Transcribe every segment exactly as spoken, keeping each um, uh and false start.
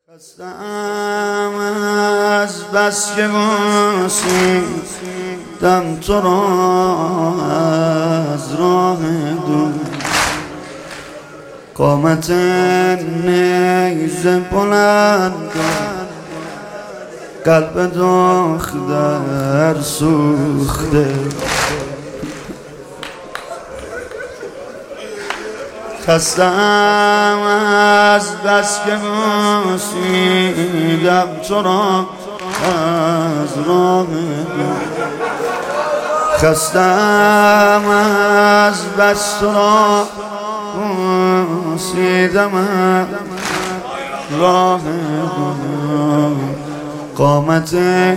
خستم از بس که بوسیدم تو را از راه دور، قامت نیزه بلند قلب دختر سوخته. خستم از بس که بوسیدم تو را از راه دور، خستم از بس تو را بوسیدم از راه دور، قامت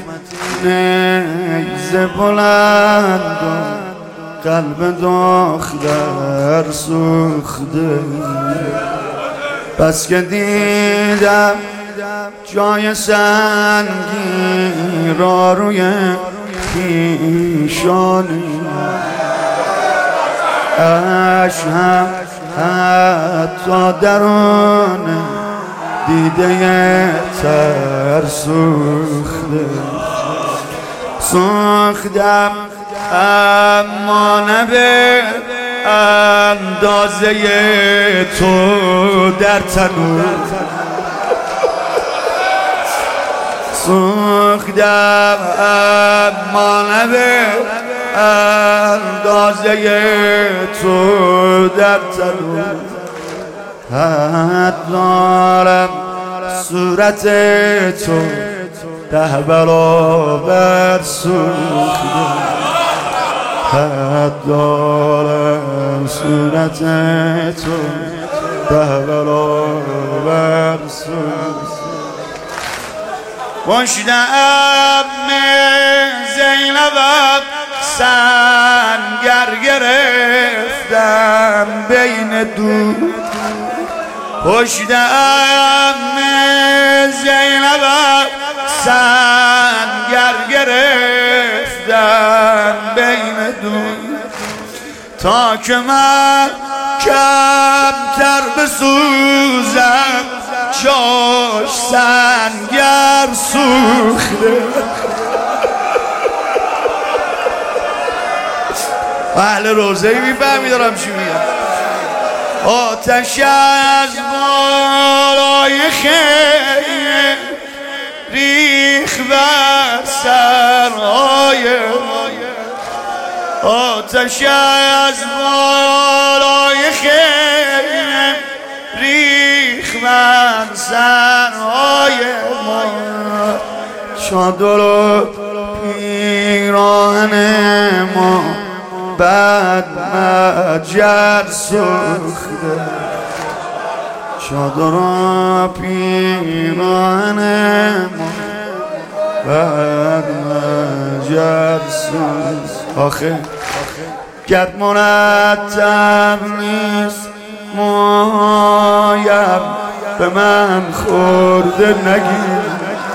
نیزه بلند قلب دختر سوخته. بس که دیدم جای سنگی را روی پیشانی، اش هم حتی درون دیده تر سوخته. سوختم اما نه به اندازه تو در تنور، سوختم اما نه به اندازه تو در تنور. حد دارم صورت تو ده برابر سوخته، حد دارم صورت تو ده برابر سوخته. پشت ابن زینبم سنگر گرفتم بین دو، پشت ابن زینبم سنگر گرفتم بین دو، تا که من کمتر بسوزم جاش سنگر سوخته. اهل روزه‌ای میفهمی دارم چی میگم. آتش از بالای خیمه ریخ بر سرهای، آتش از بالای خیمه ریخ بر سرهای ما، چادر و پیراهن ما بد مجر سوخته، چادر و پیراهن ما بد مجر سوخته. آخه گرد مرتب نیست موهایم به من خورده نگیر،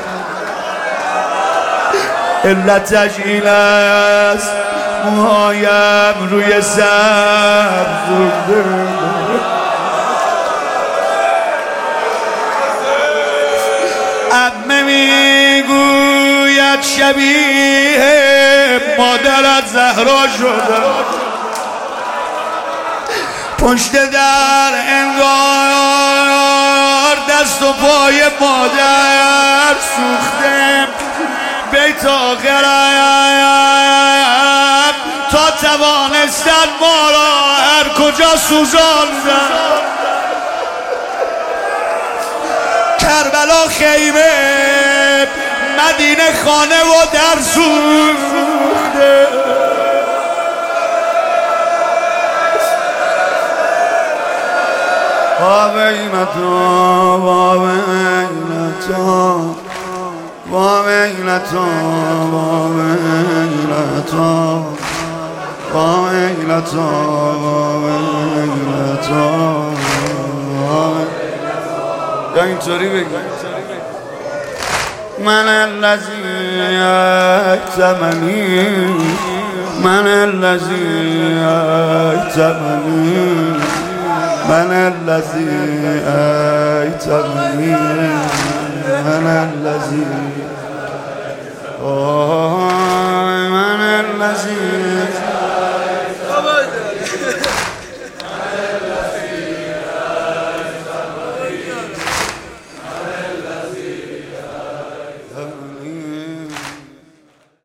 علتش این است موهایم روی سر زوده. عمه میگوید شبیه مادرت زهرا شده، پشت در انگار دست و پای مادر سوخته. بیت آخرم تا توانستن ما را هر کجا سوزاندن، کربلا خیمه مدینه خانه و در سوخته. واویلتا واویلتا واویلتا واویلتا واویلتا واویلتا. یا اینطوری بگی من الذی اکتمنی، من الذی اکتمنی، من الذی اکتمنی. عزیز